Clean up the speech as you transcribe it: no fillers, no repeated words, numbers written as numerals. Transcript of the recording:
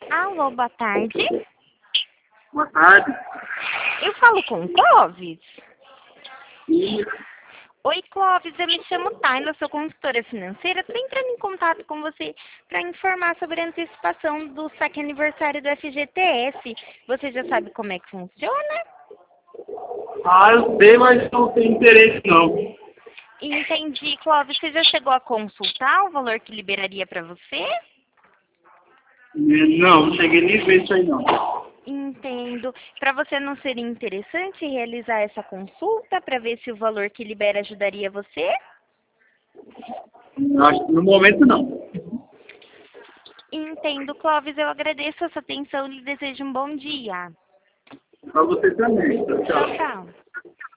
Alô, boa tarde. Boa tarde. Eu falo com o Clóvis? E, Oi, Clóvis, eu me chamo Tayla, sou consultora financeira. Estou entrando em contato com você para informar sobre a antecipação do saque aniversário do FGTS. Você já sabe como é que funciona? eu sei, mas não tenho interesse não. Entendi, Clóvis. Você já chegou a consultar o valor que liberaria para você? Não cheguei nem a ver isso aí não. Entendo. Para você não seria interessante realizar essa consulta para ver se o valor que libera ajudaria você? Acho que no momento não. Entendo, Clóvis. Eu agradeço a sua atenção e lhe desejo um bom dia. Para você também. Tchau, Tchau, tchau. tchau.